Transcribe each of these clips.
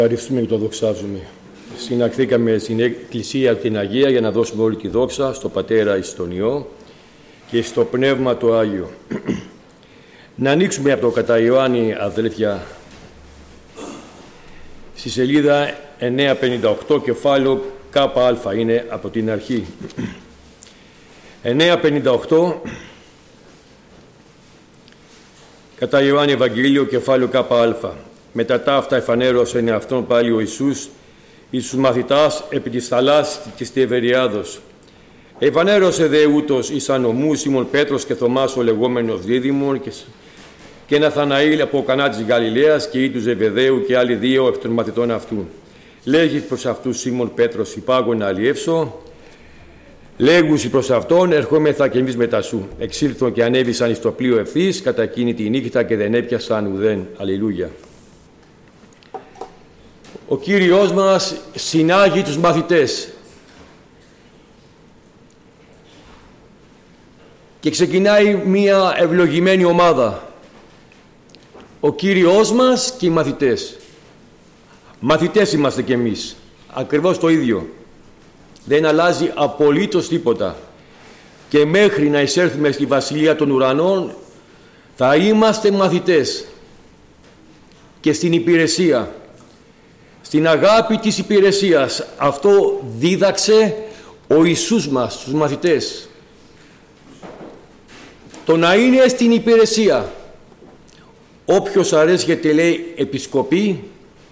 Ευχαριστούμε και το δοξάζουμε. Συναχθήκαμε στην Εκκλησία την Αγία για να δώσουμε όλη τη δόξα στο Πατέρα εις τον Υιό και στο Πνεύμα το Άγιο. Να ανοίξουμε από το κατά Ιωάννη, αδέλφια, στη σελίδα 958, κεφάλαιο ΚΑ, είναι από την αρχή. 958, κατά Ιωάννη Ευαγγέλιο, κεφάλαιο ΚΑ. Μετά τα αυτά εφανέρωσε εν αυτόν πάλι ο Ιησούς εις τους μαθητάς επί της θαλάσσης της Τιβεριάδος. Εφανέρωσε δε ούτως εις ανομού Σίμων Πέτρος και Θωμάς ο λεγόμενος Δίδυμων και Ναθαναήλ από Κανά της Γαλιλαίας και ή του Ζεβεδαίου και άλλοι δύο εκ των μαθητών αυτού. Λέγει προς αυτούς Σίμων Πέτρος, υπάγω να αλλιεύσω. Λέγουσι προς αυτόν, ερχόμεθα και εμείς μετά σου. Εξήλθον και ανέβησαν εις το πλοίο ευθύς κατά εκείνη τη νύχτα και δεν έπιασαν ουδέν. Αλληλούια. Ο Κύριος μας συνάγει τους μαθητές και ξεκινάει μία ευλογημένη ομάδα. Ο Κύριος μας και οι μαθητές. Μαθητές είμαστε κι εμείς. Ακριβώς το ίδιο. Δεν αλλάζει απολύτως τίποτα. Και μέχρι να εισέλθουμε στη Βασιλεία των Ουρανών θα είμαστε μαθητές. Και στην υπηρεσία. Στην αγάπη της υπηρεσίας. Αυτό δίδαξε ο Ιησούς μας στους μαθητές. Το να είναι στην υπηρεσία. Όποιος αρέσκεται, λέει, επισκοπή.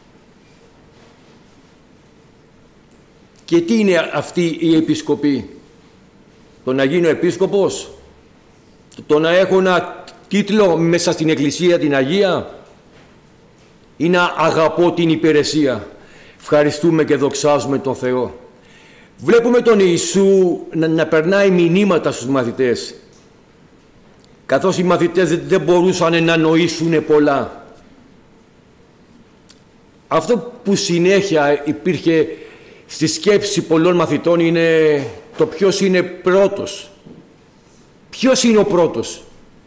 Και τι είναι αυτή η επισκοπή? Το να γίνω επίσκοπος? Το να έχω ένα τίτλο μέσα στην Εκκλησία την Αγία? Ή να αγαπώ την υπηρεσία? Ευχαριστούμε και δοξάζουμε τον Θεό. Βλέπουμε τον Ιησού να περνάει μηνύματα στους μαθητές. Καθώς οι μαθητές δεν μπορούσαν να νοήσουν πολλά. Αυτό που συνέχεια υπήρχε στη σκέψη πολλών μαθητών είναι το ποιος είναι πρώτος. Ποιος είναι ο πρώτος?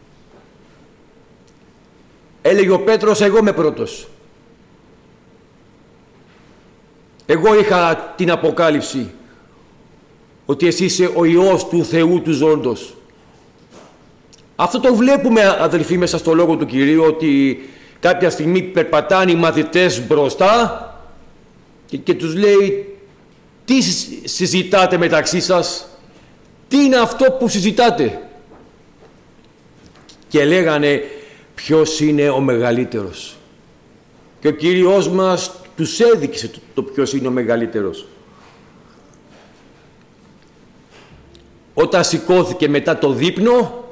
Έλεγε ο Πέτρος, εγώ είμαι πρώτος. Εγώ είχα την αποκάλυψη ότι εσύ είσαι ο Υιός του Θεού του Ζώντος. Αυτό το βλέπουμε, αδελφοί, μέσα στο Λόγο του Κυρίου, ότι κάποια στιγμή περπατάνε οι μαθητές μπροστά και τους λέει, τι συζητάτε μεταξύ σας? Τι είναι αυτό που συζητάτε? Και λέγανε, ποιος είναι ο μεγαλύτερος? Και ο Κύριος μας τους έδειξε το ποιος είναι ο μεγαλύτερος. Όταν σηκώθηκε μετά το δείπνο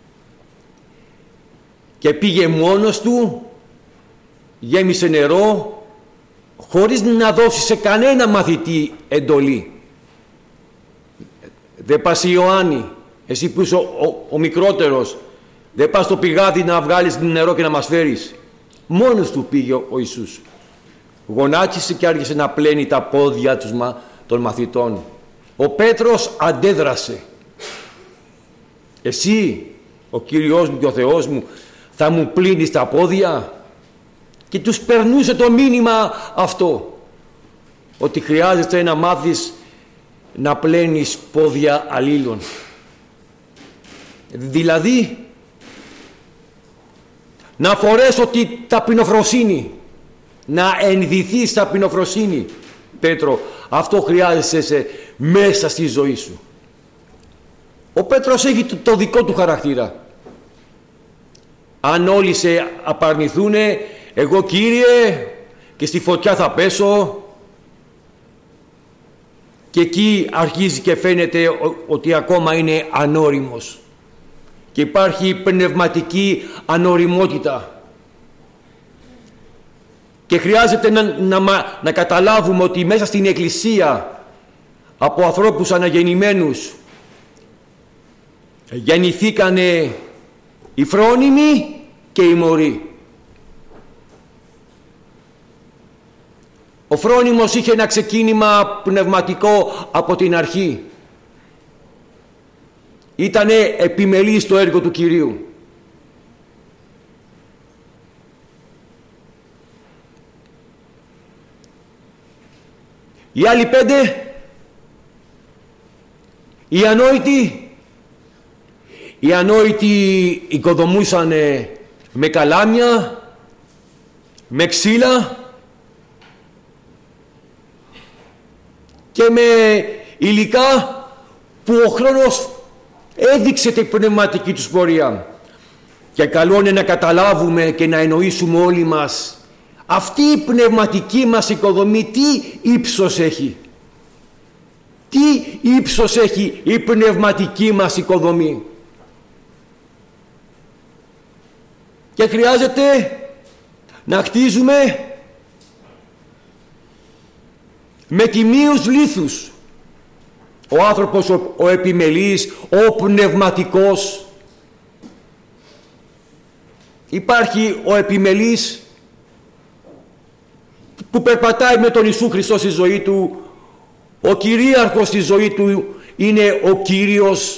και πήγε μόνος του, γέμισε νερό, χωρίς να δώσει σε κανένα μαθητή εντολή. Δεν πας Ιωάννη, εσύ που είσαι ο μικρότερος, δεν πας στο πηγάδι να βγάλεις νερό και να μας φέρεις? Μόνος του πήγε ο Ιησούς. Γονάτισε και άρχισε να πλένει τα πόδια των μαθητών. Ο Πέτρος αντέδρασε. Εσύ, ο Κύριος μου και ο Θεός μου, θα μου πλύνεις τα πόδια? Και τους περνούσε το μήνυμα αυτό, ότι χρειάζεται να μάθεις να πλένεις πόδια αλλήλων. Δηλαδή να φορέσω τη ταπεινοφροσύνη, να ενδυθείς ταπεινοφροσύνη. Πέτρο, αυτό χρειάζεσαι μέσα στη ζωή σου. Ο Πέτρος έχει το δικό του χαρακτήρα. Αν όλοι σε απαρνηθούνε, εγώ, Κύριε, και στη φωτιά θα πέσω. Και εκεί αρχίζει και φαίνεται ότι ακόμα είναι ανώριμος. Και υπάρχει πνευματική ανωριμότητα. Και χρειάζεται να καταλάβουμε ότι μέσα στην Εκκλησία, από ανθρώπους αναγεννημένους, γεννηθήκανε οι φρόνιμοι και οι μωροί. Ο φρόνιμος είχε ένα ξεκίνημα πνευματικό από την αρχή. Ήτανε επιμελής στο έργο του Κυρίου. Οι άλλοι 5, οι ανόητοι, οικοδομούσαν με καλάμια, με ξύλα και με υλικά που ο χρόνος έδειξε την πνευματική τους πορεία. Και καλό είναι να καταλάβουμε και να εννοήσουμε όλοι μας αυτή η πνευματική μας οικοδομή τι ύψος έχει. Τι ύψος έχει η πνευματική μας οικοδομή. Και χρειάζεται να χτίζουμε με τιμίους λίθους. Ο άνθρωπος ο επιμελής, ο πνευματικός. Υπάρχει ο επιμελής που περπατάει με τον Ιησού Χριστό στη ζωή του. Ο κυρίαρχος στη ζωή του είναι ο Κύριος.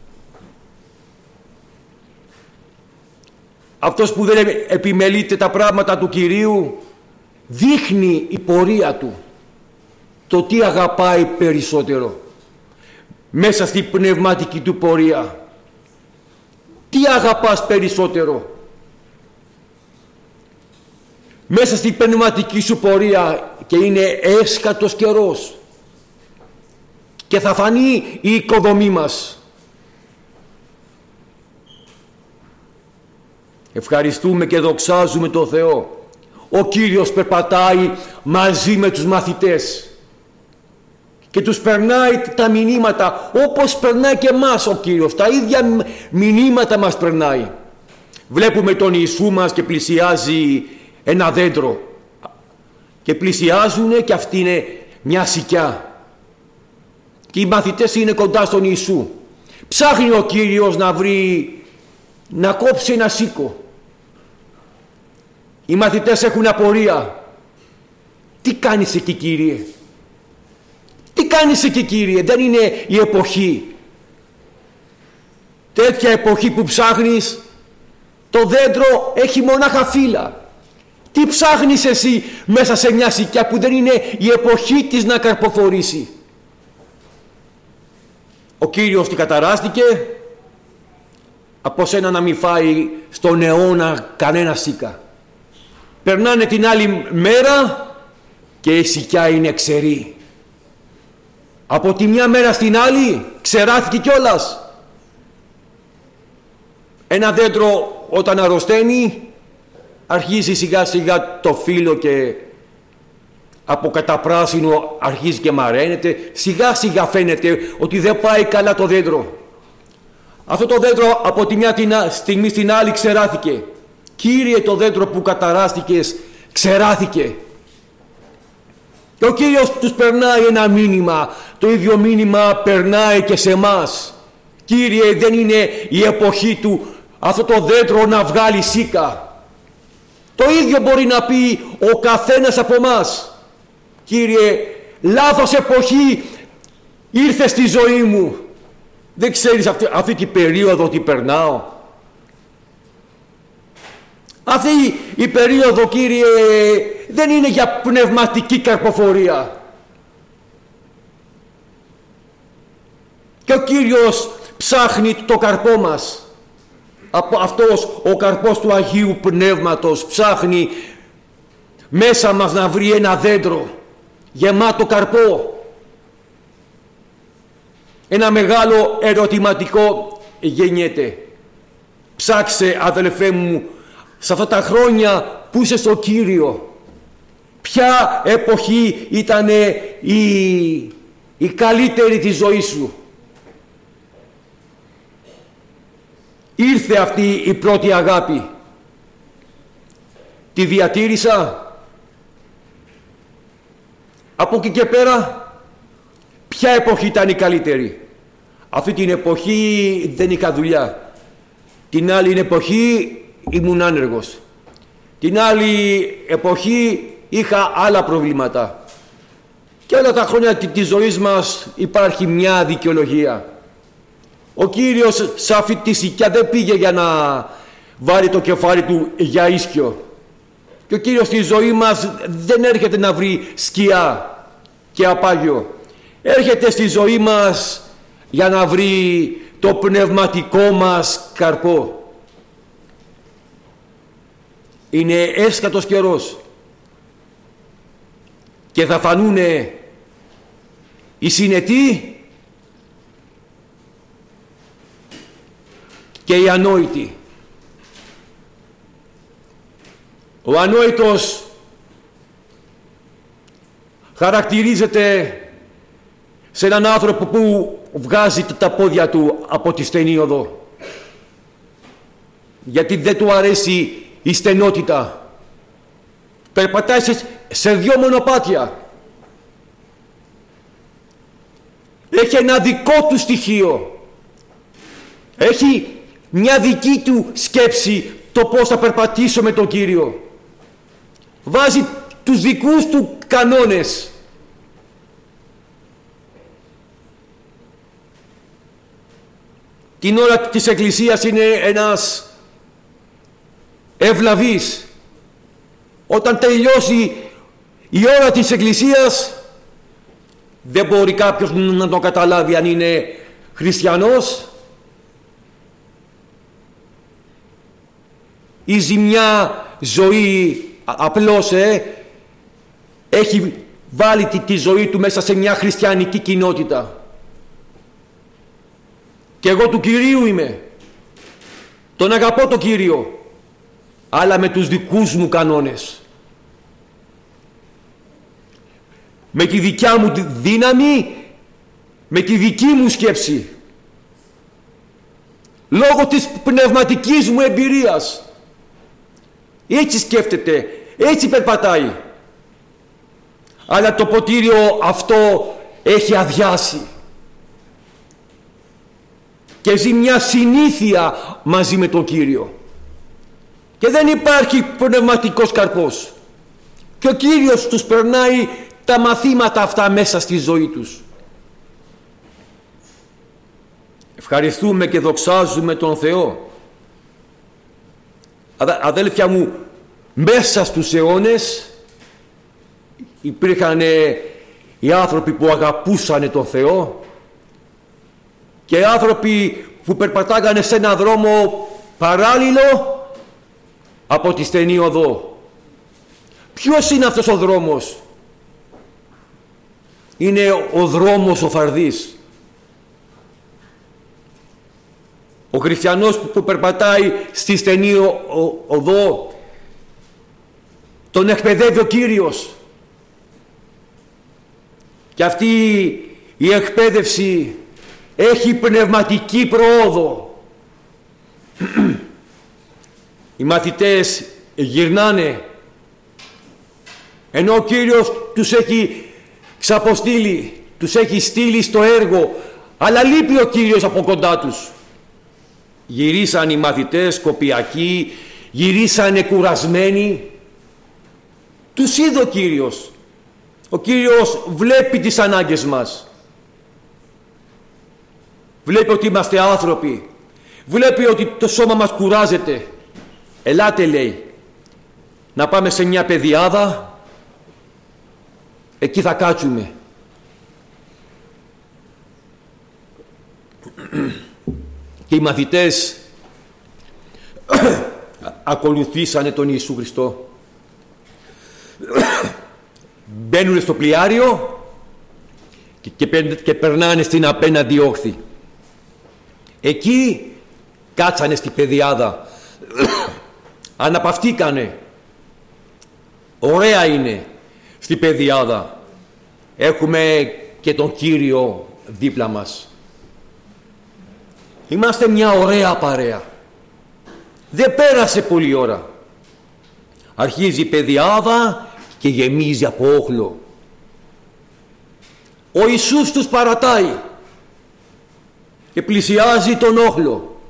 Αυτός που δεν επιμελείται τα πράγματα του Κυρίου δείχνει η πορεία του το τι αγαπάει περισσότερο μέσα στην πνευματική του πορεία. Τι αγαπάς περισσότερο μέσα στην πνευματική σου πορεία, και είναι έσκατος καιρός και θα φανεί η οικοδομή μας. Ευχαριστούμε και δοξάζουμε τον Θεό. Ο Κύριος περπατάει μαζί με τους μαθητές και τους περνάει τα μηνύματα όπως περνάει και εμάς ο Κύριος. Τα ίδια μηνύματα μας περνάει. Βλέπουμε τον Ιησού μας και πλησιάζει ένα δέντρο και πλησιάζουν και αυτή είναι μια σικιά και οι μαθητές είναι κοντά στον Ιησού. Ψάχνει ο Κύριος να κόψει ένα σίκο. Οι μαθητές έχουν απορία. Τι κάνεις εκεί, Κύριε? Τι κάνεις εκεί, Κύριε? Δεν είναι η εποχή. Τέτοια εποχή που ψάχνεις, το δέντρο έχει μονάχα φύλλα. Τι ψάχνεις εσύ μέσα σε μια σικιά που δεν είναι η εποχή της να καρποφορήσει? Ο Κύριος την καταράστηκε, από σένα να μην φάει στον αιώνα κανένα σίκα. Περνάνε την άλλη μέρα και η σικιά είναι ξερή. Από τη μια μέρα στην άλλη ξεράθηκε κιόλας. Ένα δέντρο όταν αρρωσταίνει αρχίζει σιγά σιγά το φύλλο και από καταπράσινο αρχίζει και μαραίνεται. Σιγά σιγά φαίνεται ότι δεν πάει καλά το δέντρο. Αυτό το δέντρο από τη μια στιγμή στην άλλη ξεράθηκε. Κύριε, το δέντρο που καταράστηκες ξεράθηκε. Και ο Κύριος τους περνάει ένα μήνυμα. Το ίδιο μήνυμα περνάει και σε εμάς. Κύριε, δεν είναι η εποχή του αυτό το δέντρο να βγάλει σίκα. Το ίδιο μπορεί να πει ο καθένας από εμάς. Κύριε, λάθος εποχή ήρθε στη ζωή μου. Δεν ξέρεις αυτή την περίοδο τι περνάω? Αυτή η περίοδο, Κύριε, δεν είναι για πνευματική καρποφορία. Και ο Κύριος ψάχνει το καρπό μας. Αυτός ο καρπός του Αγίου Πνεύματος ψάχνει μέσα μας να βρει ένα δέντρο γεμάτο καρπό. Ένα μεγάλο ερωτηματικό γεννιέται. Ψάξε, αδελφέ μου, σε αυτά τα χρόνια που είσαι στο Κύριο, ποια εποχή ήταν η καλύτερη της ζωής σου? Ήρθε αυτή η πρώτη αγάπη, τη διατήρησα? Από εκεί και πέρα ποια εποχή ήταν η καλύτερη? Αυτή την εποχή δεν είχα δουλειά, την άλλη εποχή ήμουν άνεργος, την άλλη εποχή είχα άλλα προβλήματα. Και όλα τα χρόνια της ζωής μας υπάρχει μια δικαιολογία. Ο Κύριος σε αυτή τη σικιά δεν πήγε για να βάλει το κεφάλι του για ίσκιο. Και ο Κύριος στη ζωή μας δεν έρχεται να βρει σκιά. και απάγιο. Έρχεται στη ζωή μας για να βρει το πνευματικό μας καρπό. Είναι έσκατος καιρός και θα φανούνε οι συνετοί και οι ανόητοι. Ο ανόητος χαρακτηρίζεται σε έναν άνθρωπο που βγάζει τα πόδια του από τη στενή οδό, γιατί δεν του αρέσει η στενότητα. Περπατάει σε δυο μονοπάτια. Έχει ένα δικό του στοιχείο. Έχει μια δική του σκέψη το πώς θα περπατήσω με τον Κύριο. Βάζει τους δικούς του κανόνες. Την ώρα της Εκκλησίας είναι ένας ευλαβής. Όταν τελειώσει η ώρα της Εκκλησίας, δεν μπορεί κάποιος να το καταλάβει αν είναι χριστιανός ή ζει μια ζωή απλώς έχει βάλει τη ζωή του μέσα σε μια χριστιανική κοινότητα. Και εγώ του Κυρίου είμαι. Τον αγαπώ τον Κύριο, αλλά με τους δικούς μου κανόνες. Με τη δικιά μου δύναμη, με τη δική μου σκέψη. Λόγω της πνευματικής μου εμπειρίας. Έτσι σκέφτεται, έτσι περπατάει. Αλλά το ποτήριο αυτό έχει αδειάσει. Και ζει μια συνήθεια μαζί με τον Κύριο. Και δεν υπάρχει πνευματικός καρπός. Και ο Κύριος τους περνάει τα μαθήματα αυτά μέσα στη ζωή τους. Ευχαριστούμε και δοξάζουμε τον Θεό. Αδέλφια μου, μέσα στους αιώνες υπήρχαν οι άνθρωποι που αγαπούσαν τον Θεό και άνθρωποι που περπατάγανε σε έναν δρόμο παράλληλο από τη στενή οδό. Ποιος είναι αυτός ο δρόμος? Είναι ο δρόμος ο φαρδής. Ο χριστιανός που περπατάει στη στενή οδό, τον εκπαιδεύει ο Κύριος. Και αυτή η εκπαίδευση έχει πνευματική προόδο. Οι μαθητές γυρνάνε, ενώ ο Κύριος τους έχει ξαποστείλει, τους έχει στείλει στο έργο, αλλά λείπει ο Κύριος από κοντά τους. Γυρίσαν οι μαθητές κοπιακοί, γυρίσανε κουρασμένοι. Τους είδε ο Κύριος. Ο Κύριος βλέπει τις ανάγκες μας. Βλέπει ότι είμαστε άνθρωποι. Βλέπει ότι το σώμα μας κουράζεται. Ελάτε, λέει, να πάμε σε μια πεδιάδα. Εκεί θα κάτσουμε. Και οι μαθητές ακολουθήσανε τον Ιησού Χριστό. Μπαίνουν στο πλοιάριο και περνάνε στην απέναντι όχθη. Εκεί κάτσανε στη πεδιάδα. Αναπαυτήκανε. Ωραία είναι στη πεδιάδα. Έχουμε και τον Κύριο δίπλα μας. Είμαστε μια ωραία παρέα. Δεν πέρασε πολλή ώρα. Αρχίζει η πεδιάδα και γεμίζει από όχλο. Ο Ιησούς τους παρατάει και πλησιάζει τον όχλο.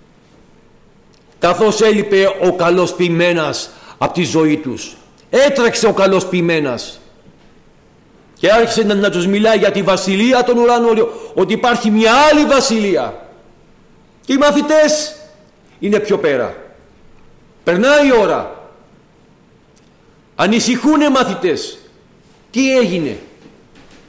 Καθώς έλειπε ο καλός ποιημένας από τη ζωή τους, έτρεξε ο καλός ποιημένας και άρχισε να τους μιλάει για τη βασιλεία των ουρανών, ότι υπάρχει μια άλλη βασιλεία. Και οι μαθητές είναι πιο πέρα. Περνάει η ώρα. Ανησυχούνε μαθητές. Τι έγινε?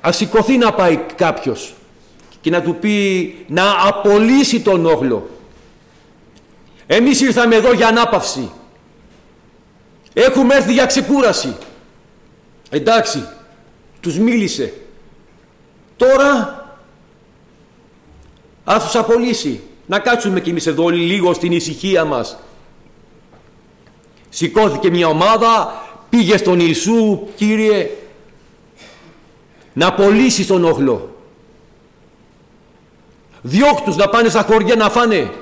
ας σηκωθεί να πάει κάποιος και να του πει να απολύσει τον όχλο. Εμείς ήρθαμε εδώ για ανάπαυση. Έχουμε έρθει για ξεκούραση. Εντάξει, τους μίλησε. Τώρα ας τους απολύσει. Να κάτσουμε κι εμείς εδώ λίγο στην ησυχία μας. Σηκώθηκε μια ομάδα, πήγε στον Ιησού, Κύριε, να απολύσει τον όχλο. Διώκτους να πάνε στα χωριά να φάνε.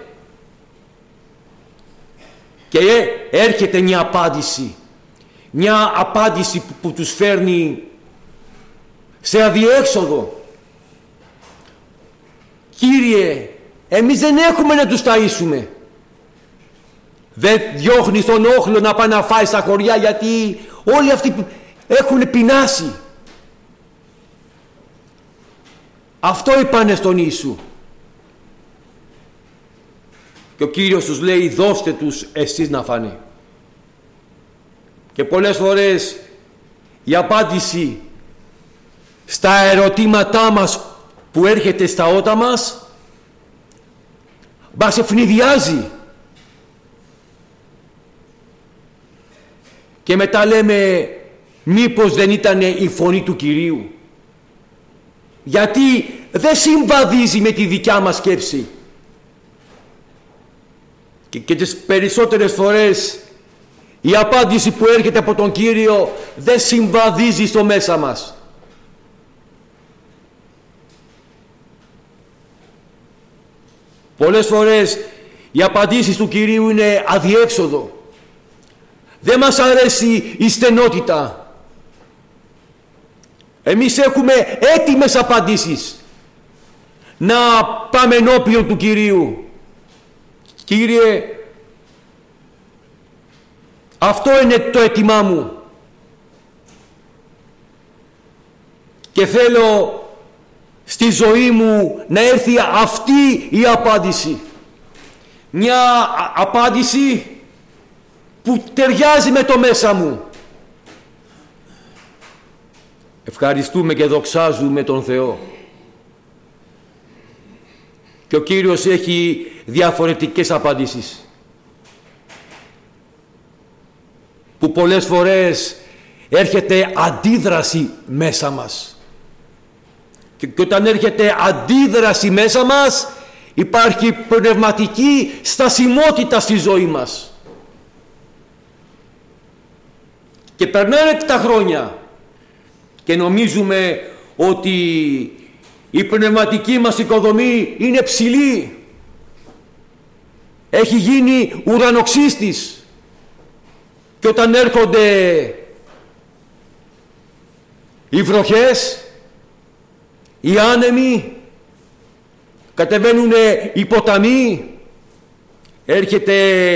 Και έρχεται μια απάντηση. Μια απάντηση που τους φέρνει σε αδιέξοδο. Κύριε, εμείς δεν έχουμε να τους ταΐσουμε. Δεν διώχνεις τον όχλο να πάει να φάει στα χωριά, γιατί όλοι αυτοί έχουν πεινάσει. Αυτό είπανε στον Ιησού. Και ο Κύριος τους λέει, δώστε τους εσείς να φάνε. Και πολλές φορές η απάντηση στα ερωτήματά μας που έρχεται στα ότα μας ευνηδιάζει. Και μετά λέμε, μήπως δεν ήταν η φωνή του Κυρίου? Γιατί δεν συμβαδίζει με τη δικιά μας σκέψη. Και τις περισσότερες φορές η απάντηση που έρχεται από τον Κύριο δεν συμβαδίζει στο μέσα μας. Πολλές φορές οι απαντήσεις του Κυρίου είναι αδιέξοδο. Δεν μας αρέσει η στενότητα. Εμείς έχουμε έτοιμες απαντήσεις να πάμε ενώπιον του Κυρίου. Κύριε, αυτό είναι το αίτημά μου και θέλω στη ζωή μου να έρθει αυτή η απάντηση. Μια απάντηση που ταιριάζει με το μέσα μου. Ευχαριστούμε και δοξάζουμε τον Θεό. Και ο Κύριος έχει διαφορετικές απαντήσεις, που πολλές φορές έρχεται αντίδραση μέσα μας. Και όταν έρχεται αντίδραση μέσα μας, υπάρχει πνευματική στασιμότητα στη ζωή μας. Και περνάνε τα χρόνια και νομίζουμε ότι η πνευματική μας οικοδομή είναι ψηλή. Έχει γίνει ουρανοξύστης. Και όταν έρχονται οι βροχές, οι άνεμοι, κατεβαίνουν οι ποταμοί, έρχεται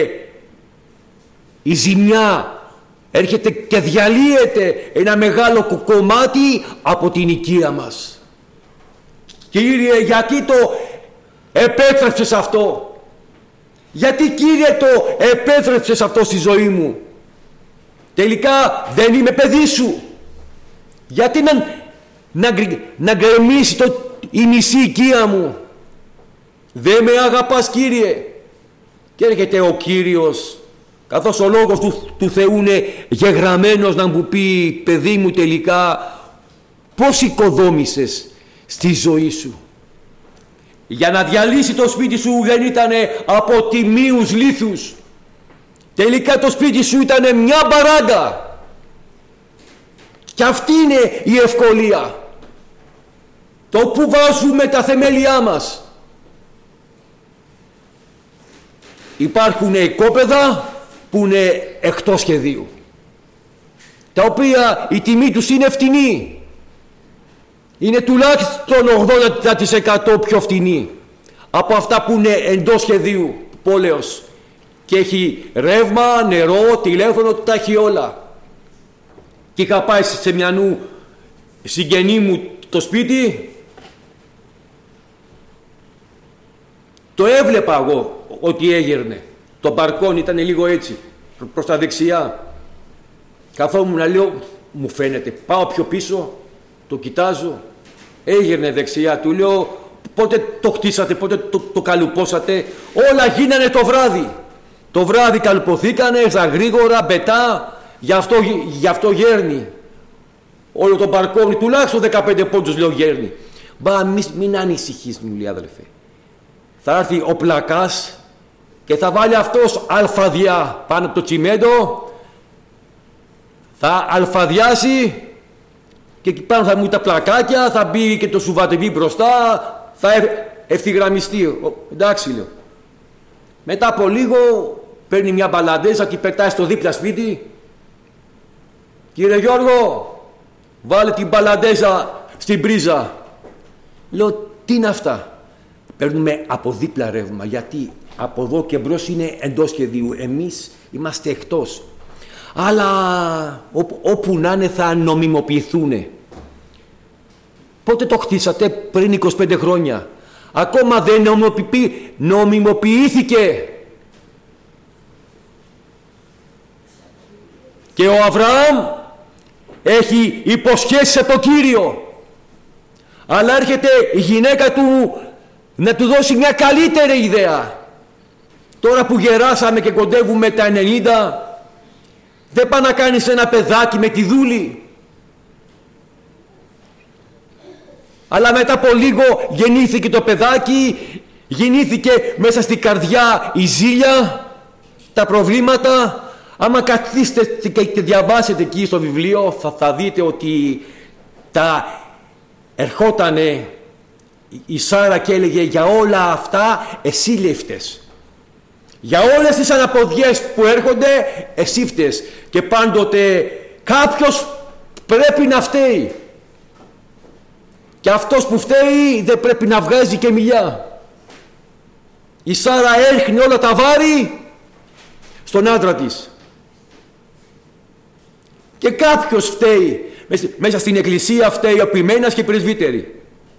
η ζημιά, έρχεται και διαλύεται ένα μεγάλο κομμάτι από την οικία μας. Κύριε, γιατί το επέτρεψες αυτό? Γιατί, Κύριε, το επέτρεψες αυτό στη ζωή μου? Τελικά δεν είμαι παιδί σου. Γιατί να γκρεμίσει η μισή οικία μου? Δεν με αγαπάς, Κύριε? Και έρχεται ο Κύριος, καθώς ο λόγος του Θεού είναι γεγραμμένος, να μου πει, παιδί μου, τελικά πώς οικοδόμησες στη ζωή σου? Για να διαλύσει το σπίτι σου δεν ήταν από τιμίους λίθους. Τελικά το σπίτι σου ήταν μια μπαράγκα. Και αυτή είναι η ευκολία. Το που βάζουμε τα θεμέλια μας. Υπάρχουν οικόπεδα που είναι εκτός σχεδίου, τα οποία η τιμή τους είναι φτηνή. Είναι τουλάχιστον 80% πιο φτηνή από αυτά που είναι εντός σχεδίου πόλεως και έχει ρεύμα, νερό, τηλέφωνο, τα έχει όλα. Και είχα πάει σε μιανού συγγενή μου το σπίτι, το έβλεπα εγώ ότι έγερνε. Το μπαλκόνι ήταν λίγο έτσι προς τα δεξιά. Καθόμουν να λέω, μου φαίνεται, πάω πιο πίσω, το κοιτάζω, Έγερνε δεξιά, του λέω, πότε το χτίσατε, πότε το καλουπώσατε? Όλα γίνανε το βράδυ. Το βράδυ καλουποθήκανε, στα γρήγορα, μπετά, γι' αυτό γέρνει. Όλο το μπαρκόνι, τουλάχιστον 15 πόντους, λέω, γέρνει. Μπα, μην ανησυχείς, μου λέει, αδελφέ. Θα έρθει ο πλακάς και θα βάλει αυτός αλφαδιά πάνω από το τσιμέντο, θα αλφαδιάσει και εκεί πάνω θα μου τα πλακάκια, θα μπει και το σουβατεβί μπροστά, θα ευθυγραμμιστεί. Εντάξει, λέω. Μετά από λίγο παίρνει μια μπαλαντέζα και πετάει στο δίπλα σπίτι. Κύριε Γιώργο, βάλε την μπαλαντέζα στην πρίζα. Λέω, τι είναι αυτά? Παίρνουμε από δίπλα ρεύμα, γιατί από εδώ και μπρος είναι εντός σχεδίου. Εμείς είμαστε εκτός. Αλλά όπου να είναι θα νομιμοποιηθούν. Πότε το χτίσατε? Πριν 25 χρόνια. Ακόμα δεν νομιμοποιήθηκε. Και ο Αβραάμ έχει υποσχέσει από τον Κύριο. Αλλά έρχεται η γυναίκα του να του δώσει μια καλύτερη ιδέα. Τώρα που γεράσαμε και κοντεύουμε τα 90, δεν πάει να κάνεις ένα παιδάκι με τη δούλη. Αλλά μετά από λίγο γεννήθηκε το παιδάκι, γεννήθηκε μέσα στην καρδιά η ζήλια, τα προβλήματα. Άμα καθίσετε και διαβάσετε εκεί στο βιβλίο, θα δείτε ότι ερχότανε η Σάρα και έλεγε, για όλα αυτά εσύ λήφτες. Για όλες τις αναποδιές που έρχονται εσύ φταίς. Και πάντοτε κάποιος πρέπει να φταίει. Και αυτός που φταίει δεν πρέπει να βγάζει και μιλιά. Η Σάρα έρχνει όλα τα βάρη στον άντρα της. Και κάποιος φταίει. Μέσα στην εκκλησία φταίει ο ποιμένας και οι πρεσβύτεροι.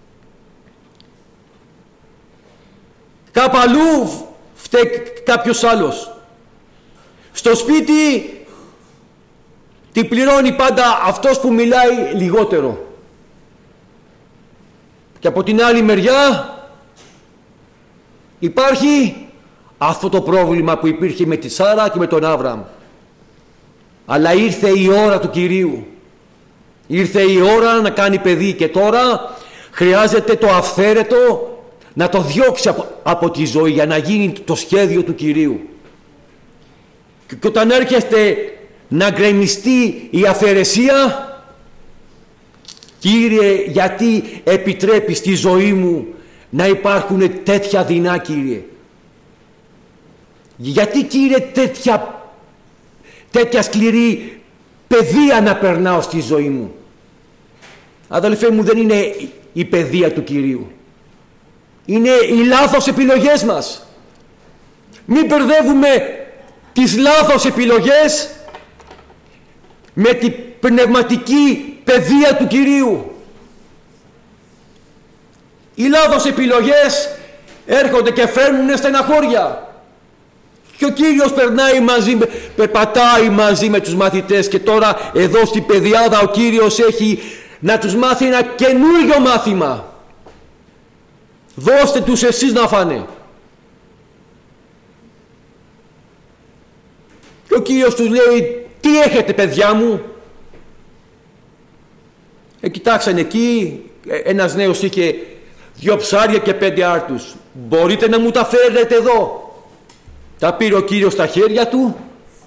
Κάπου αλλού φταίει κάποιος άλλος. Στο σπίτι την πληρώνει πάντα αυτός που μιλάει λιγότερο. Και από την άλλη μεριά υπάρχει αυτό το πρόβλημα που υπήρχε με τη Σάρα και με τον Άβραμ. Αλλά ήρθε η ώρα του Κυρίου. Ήρθε η ώρα να κάνει παιδί και τώρα χρειάζεται το αυθαίρετο να το διώξει από τη ζωή για να γίνει το σχέδιο του Κυρίου. Και όταν έρχεστε να γκρεμιστεί η αφαιρεσία, Κύριε, γιατί επιτρέπεις στη ζωή μου να υπάρχουν τέτοια δεινά, Κύριε? Γιατί, Κύριε, τέτοια σκληρή παιδεία να περνάω στη ζωή μου? Αδελφέ μου, δεν είναι η παιδεία του Κυρίου. Είναι οι λάθος επιλογές μας. Μην μπερδεύουμε τις λάθος επιλογές με την πνευματική παιδεία του Κυρίου. Οι λάθος επιλογές έρχονται και φέρνουν στεναχώρια. Και ο Κύριος περπατάει μαζί με τους μαθητές και τώρα εδώ στην παιδιάδα ο Κύριος έχει να τους μάθει ένα καινούριο μάθημα. Δώστε τους εσείς να φάνε. Και ο Κύριος τους λέει, τι έχετε παιδιά μου? Κοιτάξαν εκεί, ένας νέος είχε 2 ψάρια και 5 άρτους. Μπορείτε να μου τα φέρετε εδώ? Τα πήρε ο Κύριος στα χέρια του,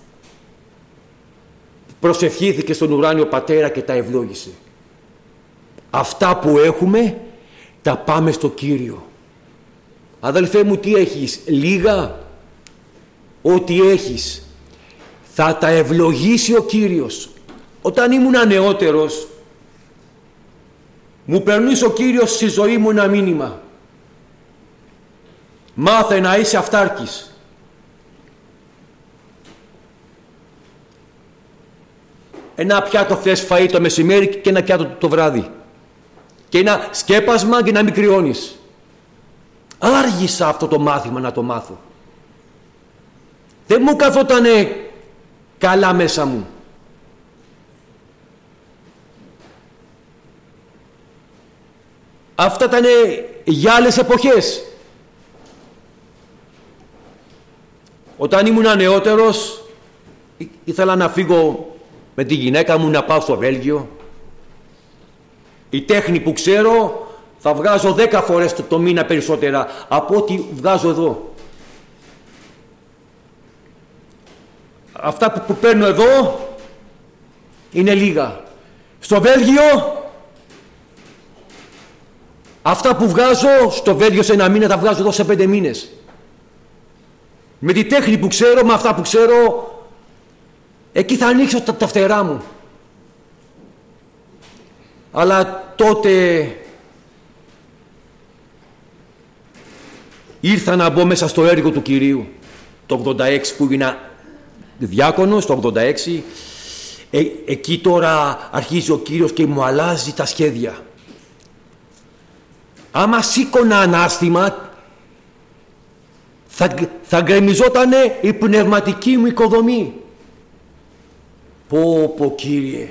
προσευχήθηκε στον ουράνιο Πατέρα και τα ευλόγησε. Αυτά που έχουμε τα πάμε στο Κύριο. Αδελφέ μου, τι έχεις? Λίγα? Ό,τι έχεις θα τα ευλογήσει ο Κύριος. Όταν ήμουν νεότερος, μου περνούσε ο Κύριος στη ζωή μου ένα μήνυμα. Μάθε να είσαι αυτάρκης. Ένα πιάτο θες φαΐ το μεσημέρι και ένα πιάτο το βράδυ. Και ένα σκέπασμα και να μην κρυώνεις. Άργησα αυτό το μάθημα να το μάθω. Δεν μου καθότανε καλά μέσα μου. Αυτά ήταν για άλλες εποχές. Όταν ήμουν νεότερος, ήθελα να φύγω με τη γυναίκα μου να πάω στο Βέλγιο. Η τέχνη που ξέρω θα βγάζω 10 φορές το μήνα περισσότερα από ό,τι βγάζω εδώ. Αυτά που παίρνω εδώ είναι λίγα. Στο Βέλγιο, αυτά που βγάζω στο Βέλγιο σε ένα μήνα τα βγάζω εδώ σε 5 μήνες. Με τη τέχνη που ξέρω, με αυτά που ξέρω, εκεί θα ανοίξω τα φτερά μου. Αλλά τότε ήρθα να μπω μέσα στο έργο του Κυρίου. Το 86 που έγινα διάκονος, το 86, εκεί τώρα αρχίζει ο Κύριος και μου αλλάζει τα σχέδια. Άμα σήκωνα ανάστημα, θα γκρεμιζότανε η πνευματική μου οικοδομή. Πω Κύριε,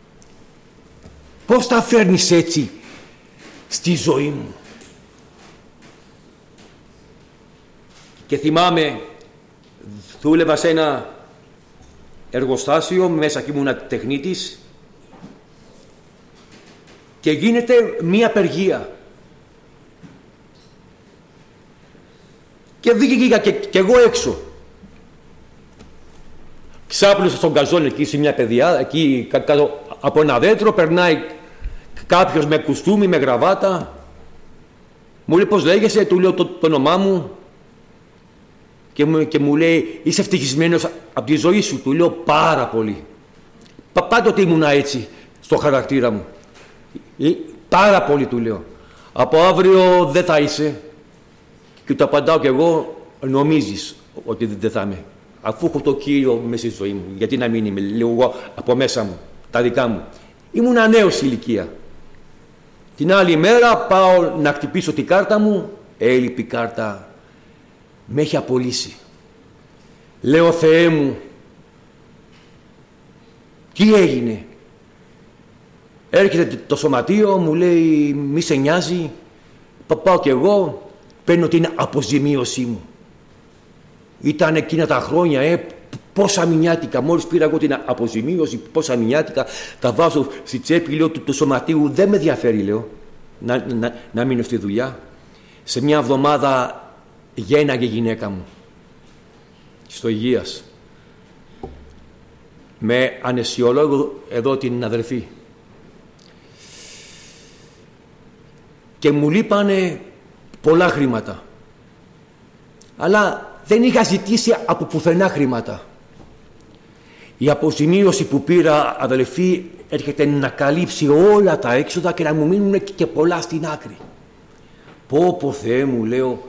πώς τα φέρνεις έτσι στη ζωή μου? Και θυμάμαι, δούλευα σε ένα εργοστάσιο, μέσα και ήμουν τεχνίτης, και γίνεται μία απεργία. Και βγήκα και εγώ έξω. Ξάπλωσα στον καζόν εκεί σε μια παιδιά, εκεί κάτω από ένα δέντρο, περνάει κάποιος με κουστούμι, με γραβάτα. Μου λέει πώς λέγεσαι, του λέω το όνομά μου και μου λέει είσαι ευτυχισμένος από τη ζωή σου? Του λέω πάρα πολύ. Πάντοτε ήμουνα έτσι στο χαρακτήρα μου. Πάρα πολύ, του λέω. Από αύριο δεν θα είσαι. Και του απαντάω κι εγώ, νομίζεις ότι δεν θα είμαι? Αφού έχω το Κύριο μέσα στη ζωή μου, γιατί να μην είμαι? Λέω εγώ από μέσα μου, τα δικά μου. Ήμουνα νέος ηλικία. Την άλλη μέρα πάω να χτυπήσω την κάρτα μου, έλειπη κάρτα, με έχει απολύσει. Λέω Θεέ μου, τι έγινε? Έρχεται το σωματείο, μου λέει μη σε νοιάζει. Πάω κι εγώ, παίρνω την αποζημίωσή μου. Ήταν εκείνα τα χρόνια, πόσα μηνιάτικα. Μόλις πήρα εγώ την αποζημίωση, πόσα μηνιάτικα, τα βάζω στη τσέπη, λέω του σωματείου, δεν με ενδιαφέρει, λέω, να μείνω στη δουλειά. Σε μια εβδομάδα γένναγε η γυναίκα μου, στο Υγείας, με αναισιολόγο εδώ την αδερφή. Και μου λείπανε πολλά χρήματα. Αλλά δεν είχα ζητήσει από πουθενά χρήματα. Η αποζημίωση που πήρα, αδελφοί, έρχεται να καλύψει όλα τα έξοδα και να μου μείνουν και πολλά στην άκρη. Πω Θεέ μου, λέω,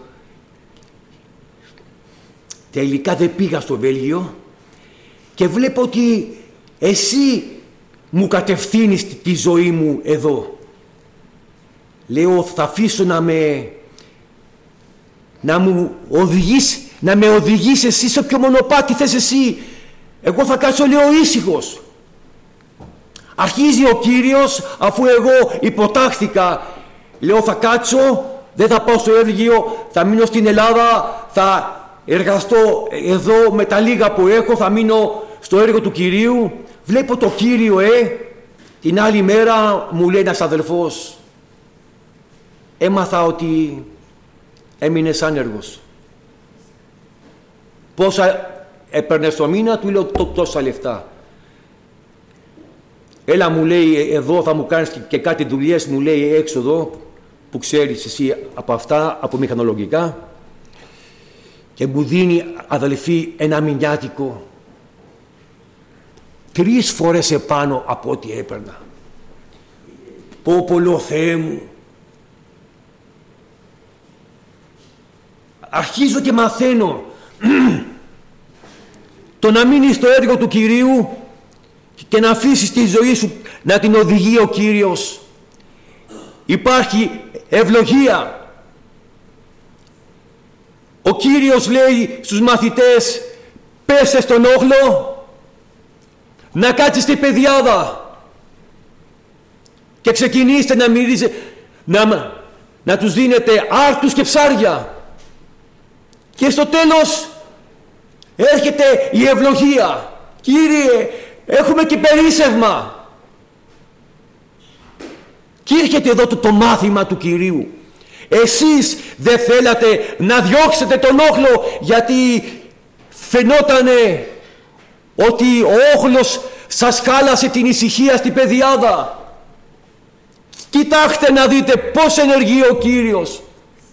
τελικά δεν πήγα στο Βέλγιο και βλέπω ότι εσύ μου κατευθύνεις τη ζωή μου εδώ. Λέω, θα αφήσω να με οδηγείς εσύ σε ποιο μονοπάτι θες εσύ. Εγώ θα κάτσω, λέω, ήσυχος. Αρχίζει ο Κύριος, αφού εγώ υποτάχθηκα, λέω θα κάτσω, δεν θα πάω στο Βέλγιο, θα μείνω στην Ελλάδα, θα εργαστώ εδώ με τα λίγα που έχω, θα μείνω στο έργο του Κυρίου. Βλέπω το Κύριο, την άλλη μέρα μου λέει ένας αδελφός, έμαθα ότι έμεινες άνεργος. Πόσα έπαιρνες το μήνα? Του λέω τόσα λεφτά. Έλα, μου λέει, εδώ θα μου κάνεις και κάτι δουλειές, μου λέει, έξω εδώ που ξέρεις εσύ από αυτά, από μηχανολογικά, και μου δίνει, αδελφοί, ένα μηνιάτικο 3 φορές επάνω από ό,τι έπαιρνα. Πω λέω, Θεέ μου. Αρχίζω και μαθαίνω το να μείνεις στο έργο του Κυρίου και να αφήσεις τη ζωή σου να την οδηγεί ο Κύριος. Υπάρχει ευλογία. Ο Κύριος λέει στους μαθητές, πέσε στον όχλο να κάτσεις στη πεδιάδα και ξεκινήστε να μυρίζετε, να τους δίνετε άρτους και ψάρια. Και στο τέλος έρχεται η ευλογία. Κύριε, έχουμε και περίσσευμα. Και έρχεται εδώ το μάθημα του Κυρίου. Εσείς δεν θέλατε να διώξετε τον όχλο, γιατί φαινότανε ότι ο όχλος σας χάλασε την ησυχία στην πεδιάδα. Κοιτάξτε να δείτε πώς ενεργεί ο Κύριος.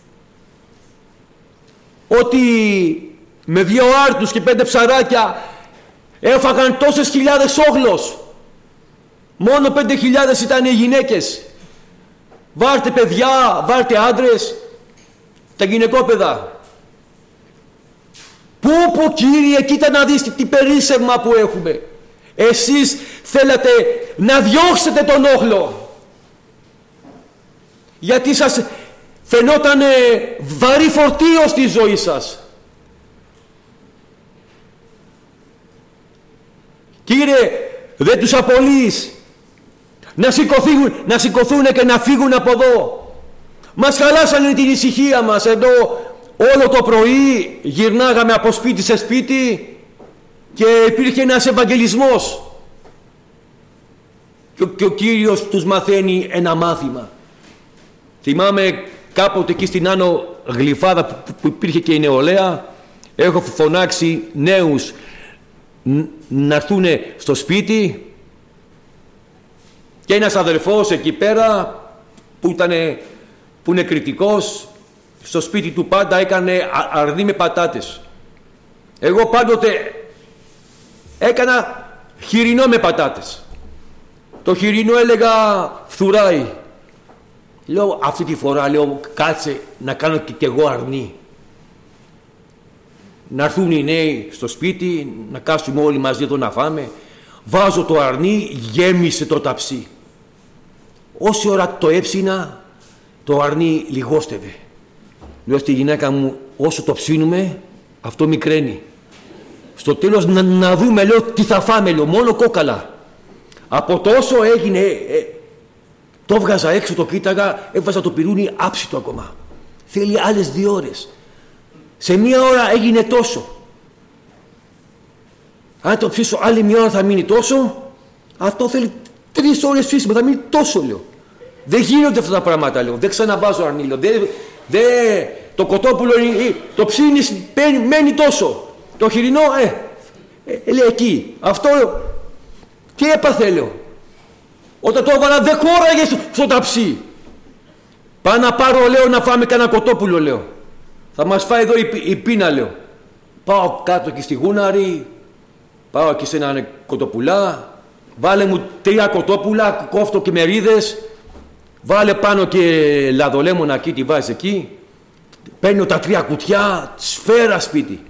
Ότι με 2 άρτους και 5 ψαράκια έφαγαν τόσες χιλιάδες όχλος. Μόνο 5.000 ήταν οι γυναίκες. Βάρτε παιδιά, βάρτε άντρες, τα γυναικόπαιδα. Πού Κύριε, κοίτα να δεις τι περίσσευμα που έχουμε. Εσείς θέλατε να διώξετε τον όχλο, γιατί σας φαινόταν βαρύ φορτίο στη ζωή σας. Κύριε, δεν τους απολύεις να σηκωθούν και να φύγουν από εδώ. Μας χαλάσανε την ησυχία μας. Εδώ όλο το πρωί γυρνάγαμε από σπίτι σε σπίτι και υπήρχε ένας ευαγγελισμός. Και ο Κύριος τους μαθαίνει ένα μάθημα. Θυμάμαι κάποτε εκεί στην Άνω Γλυφάδα που υπήρχε και η νεολαία, έχω φωνάξει νέους να έρθουν στο σπίτι, και ένας αδελφός εκεί πέρα που είναι κριτικός, στο σπίτι του πάντα έκανε αρνί με πατάτες. Εγώ πάντοτε έκανα χοιρινό με πατάτες. Το χοιρινό έλεγα φθουράει. Λέω αυτή τη φορά, λέω, κάτσε να κάνω και εγώ αρνί. Να έρθουν οι νέοι στο σπίτι, να κάτσουμε όλοι μαζί εδώ να φάμε. Βάζω το αρνί, γέμισε το ταψί. Όση ώρα το έψινα, το αρνί λιγόστευε. Λέω στη γυναίκα μου, όσο το ψήνουμε, αυτό μικραίνει. Στο τέλος να δούμε, λέω, τι θα φάμε, λέω, μόνο κόκαλα. Από τόσο έγινε, το βγάζα έξω, το κοίταγα, έβαζα το πυρούνι άψητο ακόμα. Θέλει άλλες 2 ώρες. Σε 1 ώρα έγινε τόσο. Αν το ψήσω άλλη 1 ώρα θα μείνει τόσο. Αυτό θέλει 3 ώρες ψήσιμο, θα μείνει τόσο, λέω. Δεν γίνονται αυτά τα πράγματα, λέω. Δεν ξαναβάζω αρνί, λέω. Το κοτόπουλο, το ψήνεις, μένει τόσο. Το χοιρινό, λέει εκεί. Αυτό, τι έπαθε, λέω. Όταν το έβαλα δεν χώραγε στο ταψί. Πάω να πάρω, λέω, να φάμε κανένα κοτόπουλο, λέω. Θα μας φάει εδώ η πείνα, λέω. Πάω κάτω εκεί στη Γούναρη, πάω εκεί σε έναν κοτοπουλά, βάλε μου 3 κοτόπουλα, κόφτω και μερίδες, βάλε πάνω και λαδολέμονα εκεί, τη βάζεις εκεί, παίρνω τα 3 κουτιά, σφαίρα σπίτι.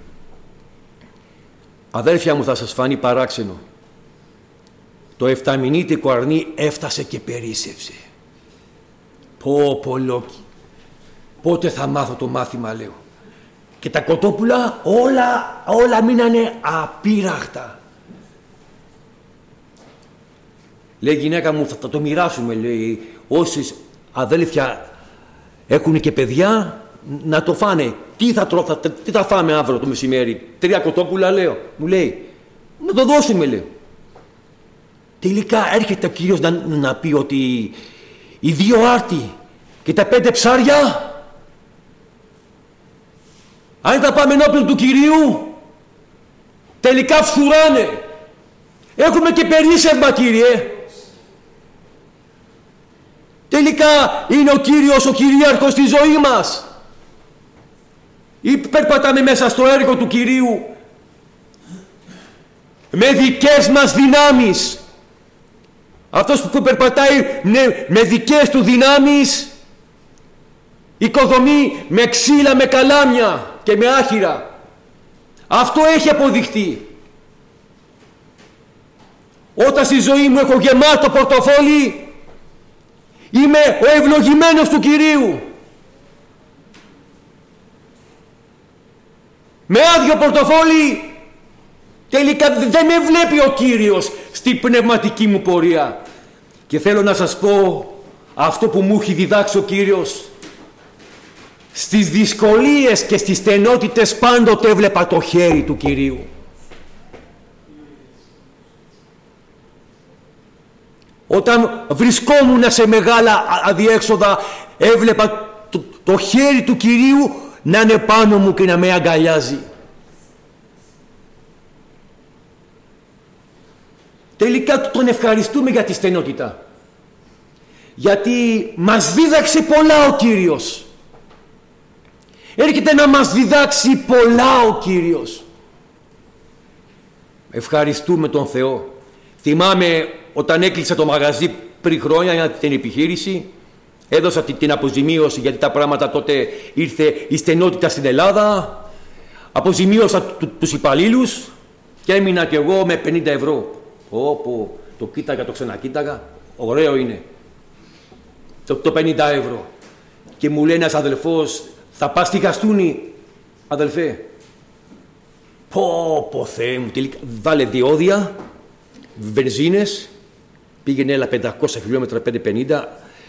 Αδέρφια μου, θα σας φανεί παράξενο. Το 7μηνίτικο αρνί έφτασε και περίσσευσε. Λόκι. Πότε θα μάθω το μάθημα, λέω. Και τα κοτόπουλα όλα μείνανε απείραχτα. Λέει η γυναίκα μου, θα το μοιράσουμε, λέει. Όσοι αδέλφια έχουν και παιδιά, να το φάνε. Τι θα φάμε αύριο το μεσημέρι? 3 κοτόπουλα, λέω. Μου λέει, να το δώσουμε, λέω. Τελικά έρχεται ο Κύριος να πει ότι οι 2 άρτοι και τα 5 ψάρια, αν τα πάμε ενώπιον του Κυρίου, τελικά φθουράνε. Έχουμε και περίσσευμα, Κύριε. Τελικά είναι ο Κύριος ο κυρίαρχος στη ζωή μας. Ή περπατάμε μέσα στο έργο του Κυρίου με δικές μας δυνάμεις. Αυτός που περπατάει με δικές του δυνάμεις οικοδομεί με ξύλα, με καλάμια και με άχυρα. Αυτό έχει αποδειχτεί. Όταν στη ζωή μου έχω γεμάτο πορτοφόλι, είμαι ο ευλογημένος του Κυρίου. Με άδειο πορτοφόλι, τελικά δεν με βλέπει ο Κύριος στην πνευματική μου πορεία. Και θέλω να σας πω αυτό που μου έχει διδάξει ο Κύριος Στις δυσκολίες και στις στενότητες πάντοτε έβλεπα το χέρι του Κυρίου. Όταν βρισκόμουν σε μεγάλα αδιέξοδα, έβλεπα το χέρι του Κυρίου να είναι πάνω μου και να με αγκαλιάζει. Τελικά τον ευχαριστούμε για τη στενότητα. Γιατί μας δίδαξε πολλά ο Κύριος. Έρχεται να μας διδάξει πολλά ο Κύριος. Ευχαριστούμε τον Θεό. Θυμάμαι όταν έκλεισα το μαγαζί πριν χρόνια για την επιχείρηση, έδωσα την αποζημίωση, γιατί τα πράγματα τότε ήρθε η στενότητα στην Ελλάδα. Αποζημίωσα τους υπαλλήλους και έμεινα κι εγώ με 50 ευρώ. Όπου το κοίταγα, το ξανακοίταγα, ωραίο είναι. Το 50 ευρώ. Και μου λέει ένας αδελφός, θα πας στη Γαστούνη, αδελφέ. Πω Θεέ μου, τελικά, βάλε διόδια, βενζίνες, πήγαινε έλα 500 χιλιόμετρα, 550.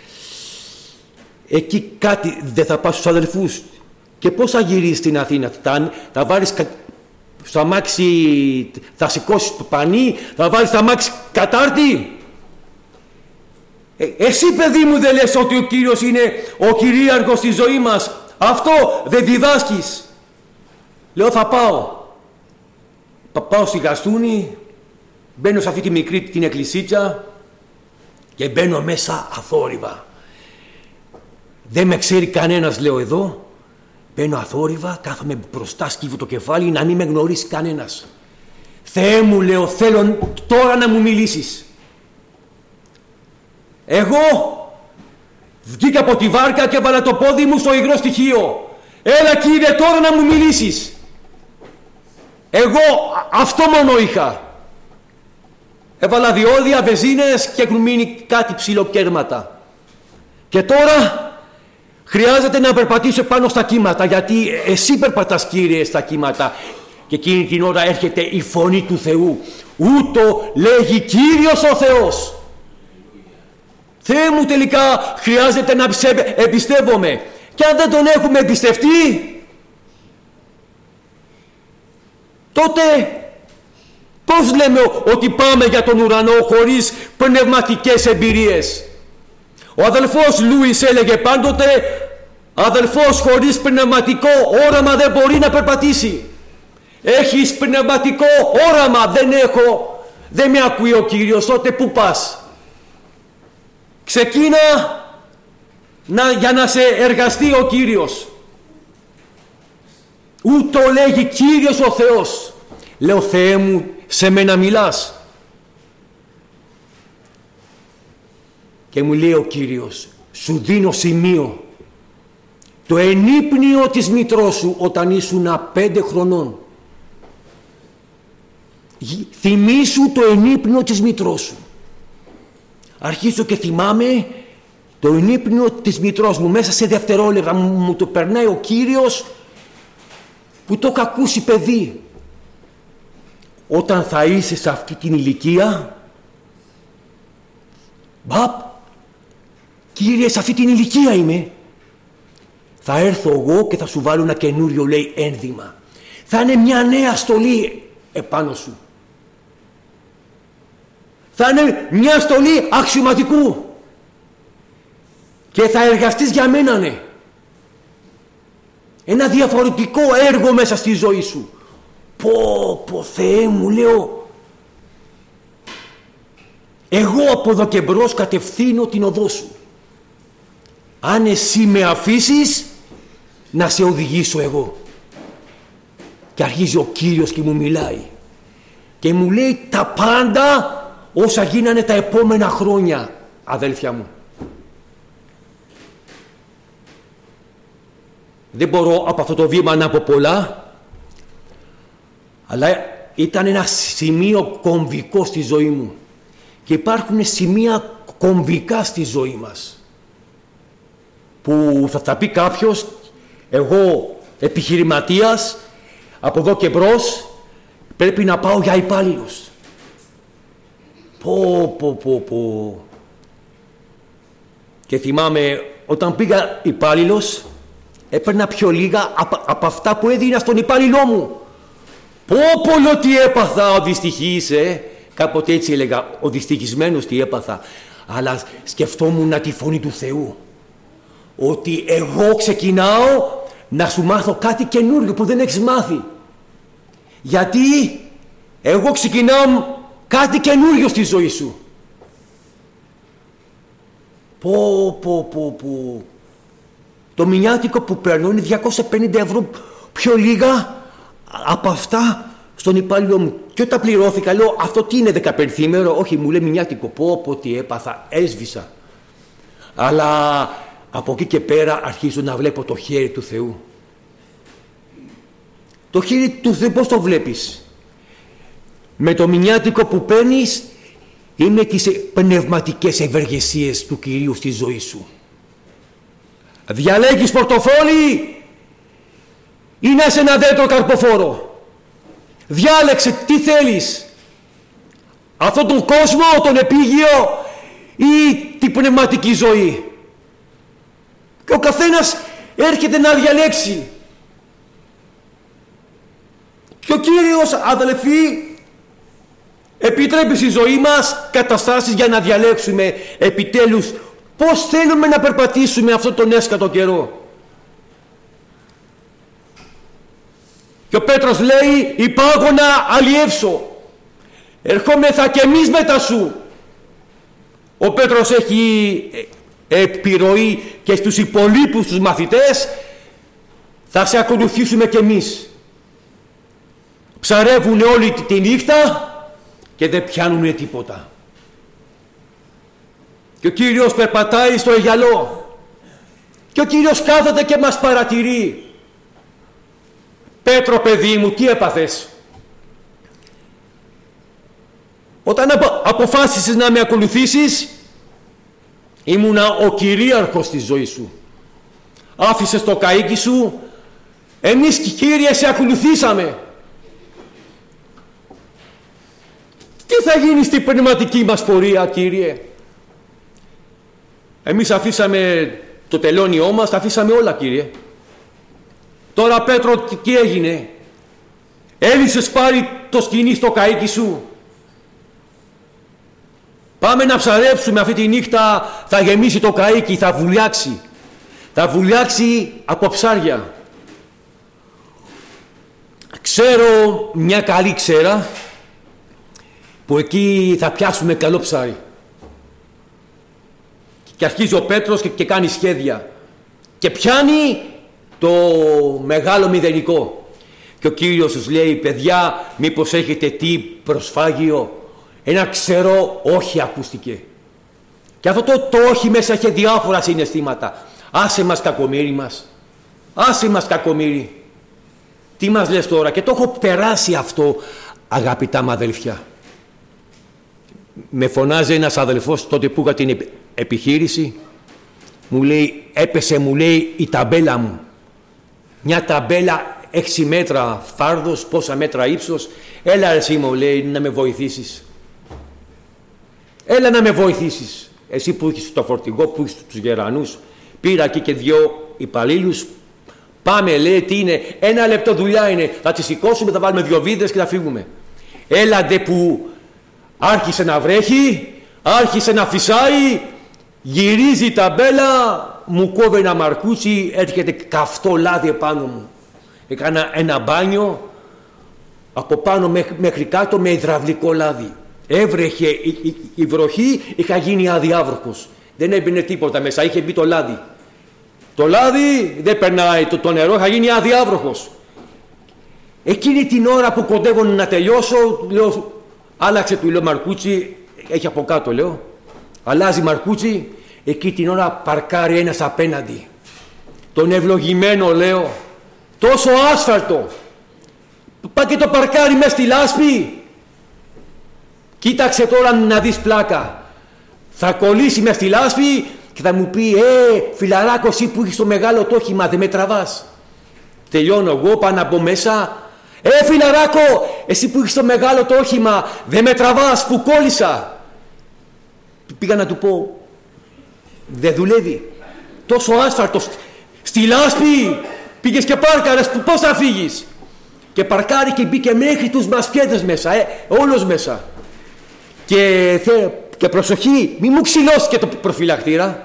Εκεί κάτι δεν θα πας στους αδελφούς. Και πώς θα γυρίσεις στην Αθήνα, θα βάλεις στο αμάξι, θα σηκώσεις το πανί, θα βάλεις το αμάξι κατάρτι. Εσύ παιδί μου δεν λες ότι ο Κύριος είναι ο κυρίαρχος στη ζωή μας? Αυτό δεν διδάσκεις? Λέω θα πάω. Πάω στη Γαστούνη, μπαίνω σε αυτή τη μικρή την εκκλησίτσα και μπαίνω μέσα αθόρυβα. Δεν με ξέρει κανένας, λέω εδώ. Μπαίνω αθόρυβα, κάθομαι μπροστά, σκύβω το κεφάλι, να μην με γνωρίσει κανένας. Θεέ μου, λέω, θέλω τώρα να μου μιλήσεις. Εγώ βγήκα από τη βάρκα και έβαλα το πόδι μου στο υγρό στοιχείο. Έλα Κύριε, τώρα να μου μιλήσεις. Εγώ αυτό μόνο είχα. Έβαλα διόδια, βενζίνες και έχουν μείνει κάτι ψιλοκέρματα. Και τώρα χρειάζεται να περπατήσω πάνω στα κύματα, γιατί εσύ περπατάς Κύριε στα κύματα. Και εκείνη την ώρα έρχεται η φωνή του Θεού. Ούτω λέγει Κύριος ο Θεός. Θεέ μου, τελικά χρειάζεται να εμπιστεύομαι. Και αν δεν τον έχουμε εμπιστευτεί, τότε πώς λέμε ότι πάμε για τον ουρανό χωρίς πνευματικές εμπειρίες? Ο αδελφός Λούις έλεγε πάντοτε, αδελφός χωρίς πνευματικό όραμα δεν μπορεί να περπατήσει. Έχεις πνευματικό όραμα? Δεν έχω. Δεν με ακούει ο Κύριος. Τότε πού πας? Ξεκίνα για να σε εργαστεί ο Κύριος. Ούτω λέγει Κύριος ο Θεός. Λέω Θεέ μου, σε μένα μιλάς? Και μου λέει ο Κύριος, σου δίνω σημείο. Το ενύπνιο της μητρός σου όταν ήσουν 5 χρονών. Θυμήσου το ενύπνιο της μητρός σου. Αρχίζω και θυμάμαι το ενύπνιο της μητρός μου. Μέσα σε δευτερόλεπτα μου το περνάει ο Κύριος που το είχα ακούσει παιδί. Όταν θα είσαι σε αυτή την ηλικία, Κύριε, σε αυτή την ηλικία είμαι, θα έρθω εγώ και θα σου βάλω ένα καινούριο, λέει, ένδυμα. Θα είναι μια νέα στολή επάνω σου. Θα είναι μια στολή αξιωματικού. Και θα εργαστείς για μένα, ναι. Ένα διαφορετικό έργο μέσα στη ζωή σου. Πω Θεέ μου, λέω. Εγώ από εδώ και μπρος κατευθύνω την οδό σου. Αν εσύ με αφήσεις, να σε οδηγήσω εγώ. Και αρχίζει ο Κύριος και μου μιλάει. Και μου λέει τα πάντα όσα γίνανε τα επόμενα χρόνια, αδέλφια μου. Δεν μπορώ από αυτό το βήμα να πω πολλά, αλλά ήταν ένα σημείο κομβικό στη ζωή μου. Και υπάρχουν σημεία κομβικά στη ζωή μας. Που θα τα πει κάποιος, εγώ επιχειρηματίας, από εδώ και μπρος, πρέπει να πάω για υπάλληλος. Πω. Και θυμάμαι, όταν πήγα υπάλληλος, Έπαιρνα πιο λίγα από αυτά που έδινα στον υπάλληλό μου. Πόλο τι έπαθα, ο δυστυχής, Κάποτε έτσι έλεγα, ο δυστυχισμένος τι έπαθα. Αλλά σκεφτόμουν τη φωνή του Θεού. Ότι εγώ ξεκινάω να σου μάθω κάτι καινούριο που δεν έχεις μάθει. Γιατί εγώ ξεκινάω κάτι καινούριο στη ζωή σου. Πω. Το μηνιάτικο που παίρνω είναι 250 ευρώ πιο λίγα από αυτά στον υπάλληλο μου. Και όταν πληρώθηκα λέω, αυτό τι είναι 15ήμερο? Όχι, μου λέει μηνιάτικο. Πω τι έπαθα, έσβησα. Αλλά από εκεί και πέρα αρχίζω να βλέπω το χέρι του Θεού. Το χέρι του Θεού πώς το βλέπεις? Με το μηνιάτικο που παίρνεις είναι τις πνευματικές ευεργεσίες του Κυρίου στη ζωή σου. Διαλέγεις πορτοφόλι ή να είσαι ένα δέντρο καρποφόρο? Διάλεξε τι θέλεις. Αυτόν τον κόσμο, τον επίγειο ή την πνευματική ζωή? Και ο καθένας έρχεται να διαλέξει. Και ο Κύριος, αδελφοί, επιτρέπει στη ζωή μας καταστάσεις για να διαλέξουμε επιτέλους πώς θέλουμε να περπατήσουμε αυτόν τον έσκατο καιρό. Και ο Πέτρος λέει, υπάγω να αλλιεύσω, ερχόμεθα και εμείς μετά σου. Ο Πέτρος έχει επιρροή και στους υπολείπους τους μαθητές, θα σε ακολουθήσουμε κι εμείς. Ψαρεύουν όλη τη νύχτα και δεν πιάνουν τίποτα. Και ο Κύριος περπατάει στο αιγιαλό και ο Κύριος κάθεται και μας παρατηρεί. Πέτρο, παιδί μου, τι έπαθες? Όταν αποφάσισες να με ακολουθήσεις, ήμουνα ο κυρίαρχος της ζωής σου. Άφησες το καΐκι σου, εμείς, Κύριε, σε ακολουθήσαμε. Τι θα γίνει στην πνευματική μας πορεία, Κύριε? Εμείς αφήσαμε το τελώνιό μας, τα αφήσαμε όλα, Κύριε. Τώρα, Πέτρο, τι έγινε? Έλυσες πάρει το σκοινί στο καΐκι σου? Πάμε να ψαρέψουμε αυτή τη νύχτα, θα γεμίσει το καΐκι, θα βουλιάξει. Θα βουλιάξει από ψάρια. Ξέρω μια καλή ξέρα που εκεί θα πιάσουμε καλό ψάρι. Και αρχίζει ο Πέτρος και κάνει σχέδια. Και πιάνει το μεγάλο μηδενικό. Και ο Κύριος τους λέει, παιδιά, μήπως έχετε τι προσφάγιο? Ένα ξερό όχι ακούστηκε. Και αυτό το όχι μέσα είχε διάφορα συναισθήματα. Άσε μας, κακομοίρη μας. Άσε μας, κακομοίρη. Τι μας λες τώρα? Και το έχω περάσει αυτό, αγαπητά μου αδελφιά. Με φωνάζει ένας αδελφός τότε που είχα την επιχείρηση. Μου λέει, έπεσε, μου λέει, η ταμπέλα μου. Μια ταμπέλα 6 μέτρα φάρδος, πόσα μέτρα ύψος. Έλα εσύ, μου λέει, να με βοηθήσεις. Έλα να με βοηθήσεις. Εσύ που έχεις το φορτηγό, που έχεις τους γερανούς. Πήρα εκεί και 2 υπαλλήλους. Πάμε, λέει, τι είναι? 1 λεπτό δουλειά είναι. Θα τη σηκώσουμε, θα βάλουμε 2 βίδες και θα φύγουμε. Έλαντε που άρχισε να βρέχει, άρχισε να φυσάει, γυρίζει η ταμπέλα, μου κόβει ένα μαρκούτσι, έρχεται καυτό λάδι επάνω μου. Έκανα ένα μπάνιο από πάνω μέχρι κάτω με υδραυλικό λάδι. Έβρεχε η βροχή, είχα γίνει αδιάβροχος. Δεν έμπαινε τίποτα μέσα, είχε μπει το λάδι. Το λάδι δεν περνάει, το νερό, είχα γίνει αδιάβροχος. Εκείνη την ώρα που κοντεύω να τελειώσω, λέω, άλλαξε, του λέω, μαρκούτσι, έχει από κάτω, λέω. Αλλάζει μαρκούτσι, εκεί την ώρα παρκάρει ένας απέναντι. Τον ευλογημένο, λέω, τόσο άσφαλτο. Πάει και το παρκάρει μες στη λάσπη. Κοίταξε τώρα να δεις πλάκα. Θα κολλήσει μες στη λάσπη και θα μου πει, φιλαράκο, εσύ που έχεις το μεγάλο το όχημα, δεν με τραβάς? Τελειώνω εγώ, πάω να μπω μέσα. Φιλαράκο, εσύ που έχεις το μεγάλο το όχημα, δεν με τραβάς, που κόλλησα? Πήγα να του πω, δεν δουλεύει. Τόσο άσφαλτος. Στη λάσπη πήγες και πάρκαρες, πώς θα φύγεις? Και παρκάρει και μπήκε μέχρι τους μασκέτες μέσα, όλος μέσα. Και προσοχή, μη μου ξυλώσει και το προφυλακτήρα.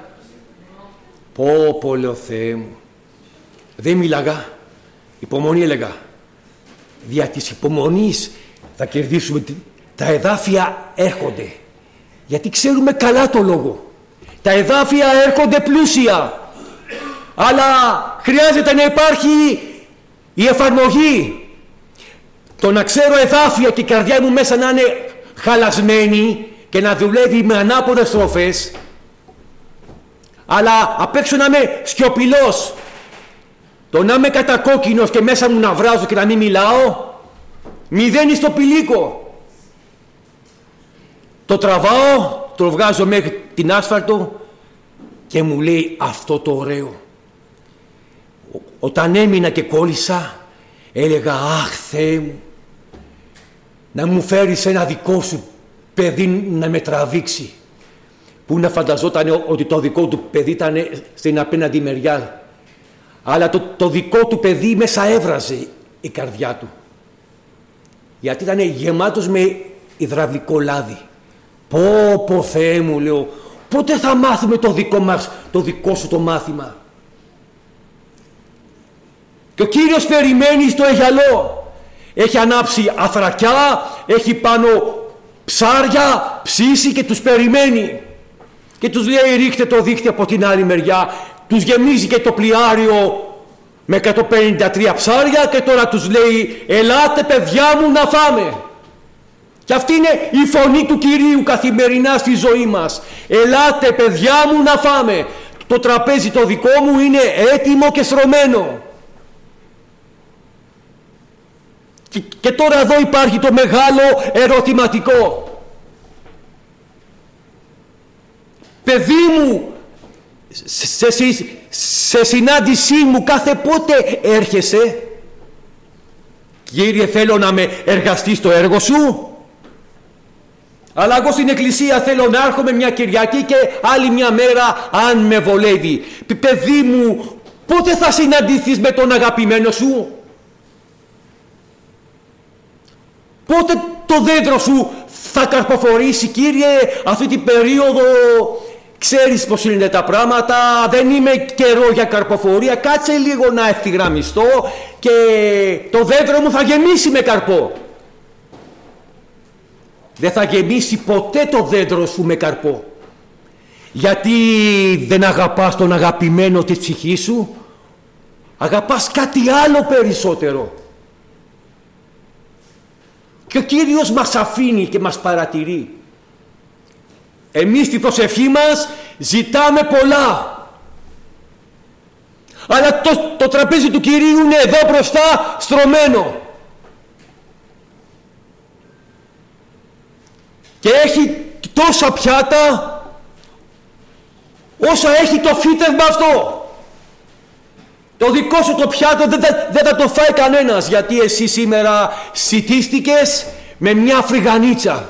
Πω λέω Θεέ μου. Δεν μίλαγα, υπομονή έλεγα. Δια της υπομονής θα κερδίσουμε. Τα εδάφια έρχονται. Γιατί ξέρουμε καλά το λόγο. Τα εδάφια έρχονται πλούσια. Αλλά χρειάζεται να υπάρχει η εφαρμογή. Το να ξέρω εδάφια και η καρδιά μου μέσα να είναι χαλασμένη και να δουλεύει με ανάποδες στροφές, αλλά απ' έξω να είμαι σιωπηλός, το να είμαι κατακόκκινος και μέσα μου να βράζω και να μην μιλάω, μηδένει στο πηλίκο. Το τραβάω, το βγάζω μέχρι την άσφαλτο και μου λέει αυτό το ωραίο. Όταν έμεινα και κόλλησα, έλεγα αχ Θεέ μου, να μου φέρεις ένα δικό σου παιδί να με τραβήξει. Που να φανταζόταν ότι το δικό του παιδί ήταν στην απέναντι μεριά. Αλλά το δικό του παιδί μέσα έβραζε η καρδιά του. Γιατί ήταν γεμάτος με υδραυλικό λάδι. Πω Θεέ μου, λέω, πότε θα μάθουμε το δικό σου το μάθημα? Και ο Κύριος περιμένει στο αιγιαλό. Έχει ανάψει αθρακιά, έχει πάνω ψάρια, ψήσει και τους περιμένει. Και τους λέει ρίχτε το δίχτυ από την άλλη μεριά. Τους γεμίζει και το πλοιάριο με 153 ψάρια και τώρα τους λέει ελάτε παιδιά μου να φάμε. Και αυτή είναι η φωνή του Κυρίου καθημερινά στη ζωή μας. Ελάτε παιδιά μου να φάμε. Το τραπέζι το δικό μου είναι έτοιμο και στρωμένο. Και τώρα εδώ υπάρχει το μεγάλο ερωτηματικό. Παιδί μου, σε συνάντησή μου κάθε πότε έρχεσαι? Κύριε, θέλω να με εργαστείς στο έργο σου, αλλά εγώ στην εκκλησία θέλω να έρχομαι μια Κυριακή και άλλη μια μέρα αν με βολεύει. Παιδί μου, πότε θα συναντηθείς με τον αγαπημένο σου? Πότε το δέντρο σου θα καρποφορήσει? Κύριε, αυτή την περίοδο ξέρεις πως είναι τα πράγματα, δεν είμαι καιρό για καρποφορία, κάτσε λίγο να ευθυγραμμιστώ και το δέντρο μου θα γεμίσει με καρπό. Δεν θα γεμίσει ποτέ το δέντρο σου με καρπό. Γιατί δεν αγαπάς τον αγαπημένο της ψυχής σου, αγαπάς κάτι άλλο περισσότερο. Και ο Κύριος μας αφήνει και μας παρατηρεί. Εμείς στην προσευχή μας ζητάμε πολλά. Αλλά το τραπέζι του Κυρίου είναι εδώ μπροστά στρωμένο. Και έχει τόσα πιάτα όσα έχει το φύτευμα αυτό. Το δικό σου το πιάτο δεν θα το φάει κανένας, γιατί εσύ σήμερα σιτίστηκες με μια φρυγανίτσα.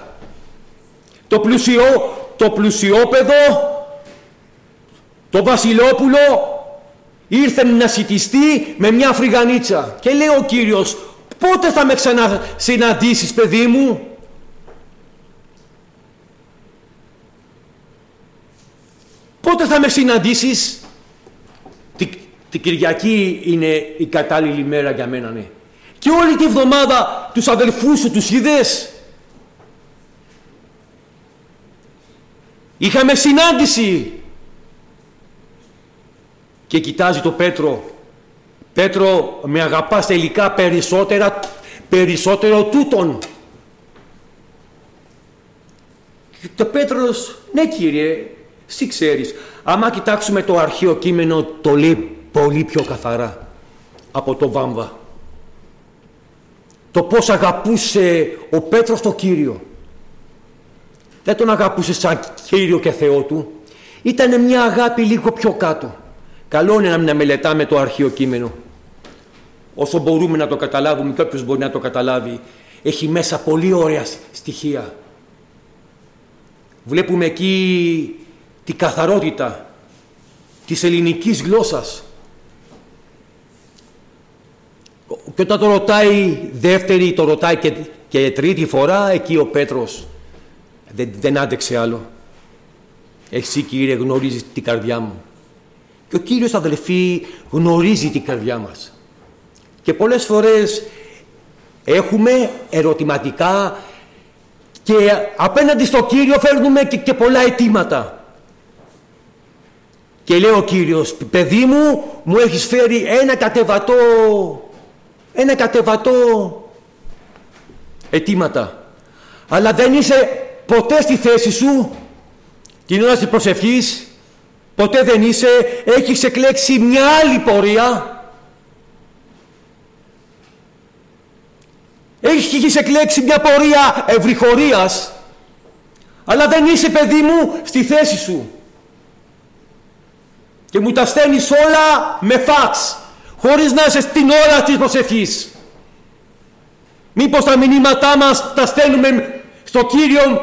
Το πλουσιόπεδο, το βασιλόπουλο ήρθε να σιτιστεί με μια φρυγανίτσα. Και λέει ο Κύριος, πότε θα με ξανασυναντήσεις παιδί μου? Πότε θα με συναντήσεις? Την Κυριακή είναι η κατάλληλη μέρα για μένα, ναι. Και όλη τη βδομάδα τους αδελφούς σου τους είδες? Είχαμε συνάντηση. Και κοιτάζει το Πέτρο. Πέτρο, με αγαπάς τελικά περισσότερο τούτον? Και το Πέτρος, ναι κύριε, εσύ ξέρεις. Άμα κοιτάξουμε το αρχαίο κείμενο, το λέει πολύ πιο καθαρά από το Βάμβα. Το πώς αγαπούσε ο Πέτρος το Κύριο. Δεν τον αγαπούσε σαν Κύριο και Θεό του. Ήταν μια αγάπη λίγο πιο κάτω. Καλό είναι να μελετάμε το αρχαίο κείμενο. Όσο μπορούμε να το καταλάβουμε, και όποιος μπορεί να το καταλάβει, έχει μέσα πολύ ωραία στοιχεία. Βλέπουμε εκεί την καθαρότητα της ελληνικής γλώσσας. Και όταν το ρωτάει δεύτερη, το ρωτάει και τρίτη φορά, εκεί ο Πέτρος δεν άντεξε άλλο. Εσύ, Κύριε, γνωρίζεις την καρδιά μου. Και ο Κύριος, αδελφοί, γνωρίζει την καρδιά μας. Και πολλές φορές έχουμε ερωτηματικά και απέναντι στο Κύριο φέρνουμε και πολλά αιτήματα. Και λέει ο Κύριος, παιδί μου έχεις φέρει ένα κατεβατό αιτήματα. Αλλά δεν είσαι ποτέ στη θέση σου την ώρα της προσευχής, ποτέ δεν είσαι, έχεις εκλέξει μια άλλη πορεία. Έχεις εκλέξει μια πορεία ευρυχωρίας, αλλά δεν είσαι, παιδί μου, στη θέση σου. Και μου τα στέλνεις όλα με φαξ, χωρίς να είσαι στην ώρα της προσευχής. Μήπως τα μηνύματά μας τα στέλνουμε στο Κύριο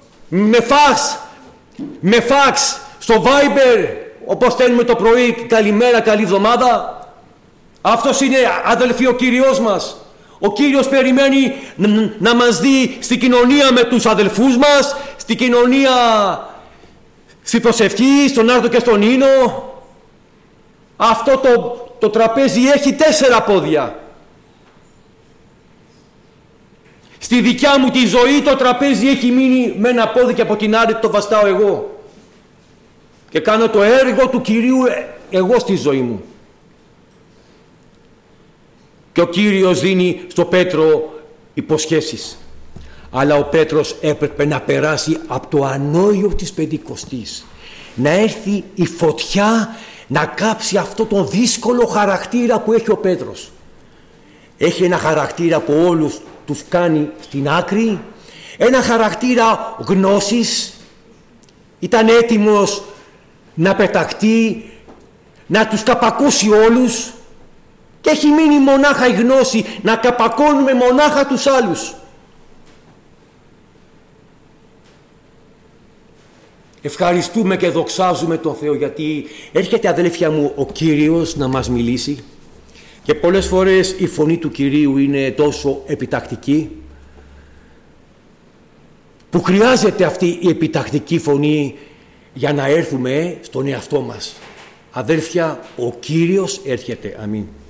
με φαξ, στο Viber, όπως στέλνουμε το πρωί, καλημέρα, καλή εβδομάδα. Αυτός είναι, αδελφοί, ο Κύριος μας. Ο Κύριος περιμένει να μας δει στην κοινωνία με τους αδελφούς μας, στην κοινωνία, στη προσευχή, στον άρτο και στον ίνο. Αυτό το τραπέζι έχει 4 πόδια. Στη δικιά μου τη ζωή το τραπέζι έχει μείνει με ένα πόδι και από την άλλη το βαστάω εγώ. Και κάνω το έργο του Κυρίου εγώ στη ζωή μου. Και ο Κύριος δίνει στο Πέτρο υποσχέσεις. Αλλά ο Πέτρος έπρεπε να περάσει από το ανόιο της Πεντηκοστής. Να έρθει η φωτιά να κάψει αυτό τον δύσκολο χαρακτήρα που έχει ο Πέτρος. Έχει ένα χαρακτήρα που όλους τους κάνει στην άκρη. Ένα χαρακτήρα γνώσης. Ήταν έτοιμος να πεταχτεί, να τους καπακώσει όλους. Και έχει μείνει μονάχα η γνώση να καπακώνουμε μονάχα τους άλλους. Ευχαριστούμε και δοξάζουμε τον Θεό, γιατί έρχεται, αδέλφια μου, ο Κύριος να μας μιλήσει και πολλές φορές η φωνή του Κυρίου είναι τόσο επιτακτική που χρειάζεται αυτή η επιτακτική φωνή για να έρθουμε στον εαυτό μας. Αδέλφια, ο Κύριος έρχεται. Αμήν.